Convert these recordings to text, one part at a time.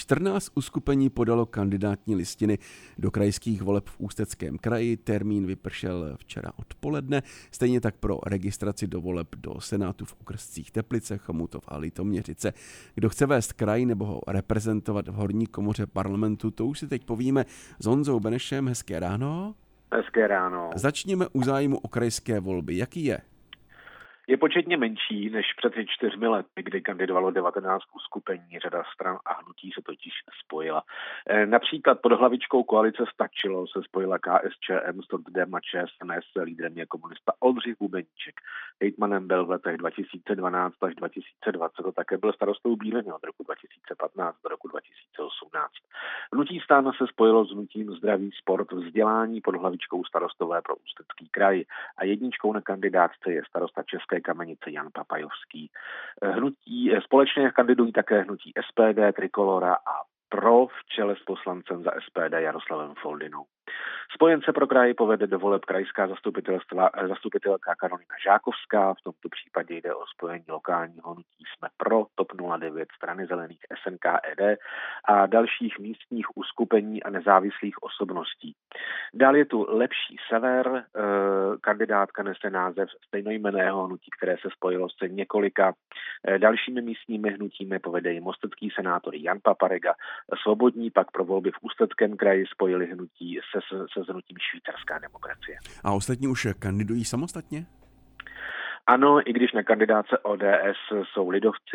14 uskupení podalo kandidátní listiny do krajských voleb v Ústeckém kraji. Termín vypršel včera odpoledne. Stejně tak pro registraci do voleb do Senátu v okrscích Teplice, Chomutov a Litoměřice. Kdo chce vést kraj nebo ho reprezentovat v horní komoře parlamentu, to už si teď povíme s Honzou Benešem. Hezké ráno. Hezké ráno. Začněme u zájmu o krajské volby. Jaký je? Je početně menší než před 4 lety, kdy kandidovalo 19 uskupení, řada stran a hnutí se totiž spojila. Například pod hlavičkou koalice Stačilo se spojila KSČM, STOP-DEM a ČSNS, lídrem je komunista Oldřich Bubeníček. Hejtmanem byl v letech 2012 až 2020 a také byl starostou Bíliny od roku 2015 do roku 2018. Hnutí STAN se spojilo s hnutím Zdraví, sport, vzdělání pod hlavičkou Starostové pro Ústecký kraj a jedničkou na kandidátce je starosta České Kamenice Jan Papajovský. Společně kandidují také hnutí SPD, Trikolora a PRO v čele s poslancem za SPD Jaroslavem Foldynou. Spojence pro kraj povede do voleb krajská zastupitelka Karolina Žákovská. V tomto případě jde o spojení lokálního hnutí Jsme pro, TOP 09, Strany zelených, SNKED a dalších místních uskupení a nezávislých osobností. Dál je tu Lepší sever. Kandidátka nese název stejnojmenného hnutí, které se spojilo s několika dalšími místními hnutími. Povede ji mostecký senátor Jan Paparega. Svobodní pak pro volby v Ústeckém kraji spojili hnutí se hnutím Švýcarská demokracie. A ostatní už kandidují samostatně? Ano, i když na kandidáce ODS jsou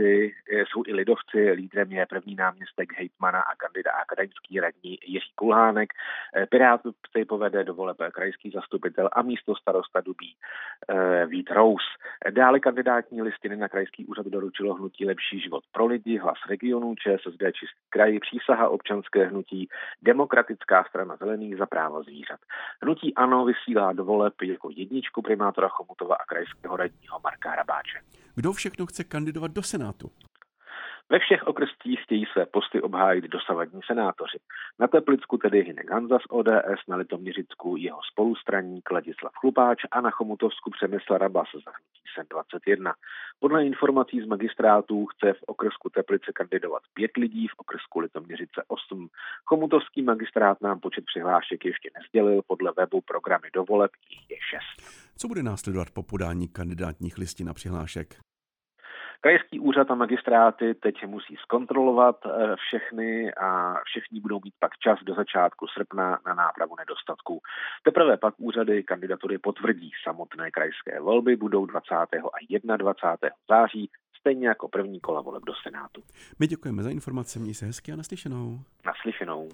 i lidovci, lídrem je první náměstek hejtmana a akademický radní Jiří Kulhánek. Pirátů se povede do voleb krajský zastupitel a místo starosta Dubí Vít Rous. Dále kandidátní listiny na krajský úřad doručilo hnutí Lepší život pro lidi, Hlas regionů, ČSSD Čistý kraj, Přísaha občanské hnutí, Demokratická strana zelených za práva zvířat. Hnutí ANO vysílá do voleb jako jedničku primátora Chomutova a krajského radního Marka Hrabáče. Kdo všechno chce kandidovat do Senátu? Ve všech okrscích chtějí své posty obhájit dosavadní senátoři. Na Teplicku tedy Hynek Hanza z ODS, na Litoměřicku jeho spolustraník Ladislav Chlupáč a na Chomutovsku Přemysl Rabas za hnutí SEN 21. Podle informací z magistrátů chce v okrsku Teplice kandidovat 5 lidí, v okrsku Litoměřice 8. Chomutovský magistrát nám počet přihlášek ještě nesdělil, podle webu programy do voleb jich je 6. Co bude následovat po podání kandidátních listin a přihlášek? Krajský úřad a magistráty teď musí zkontrolovat všechny a všichni budou mít pak čas do začátku srpna na nápravu nedostatků. Teprve pak úřady kandidatury potvrdí. Samotné krajské volby budou 20. a 21. září, stejně jako první kola voleb do Senátu. My děkujeme za informace, měj se hezky a naslyšenou. Naslyšenou.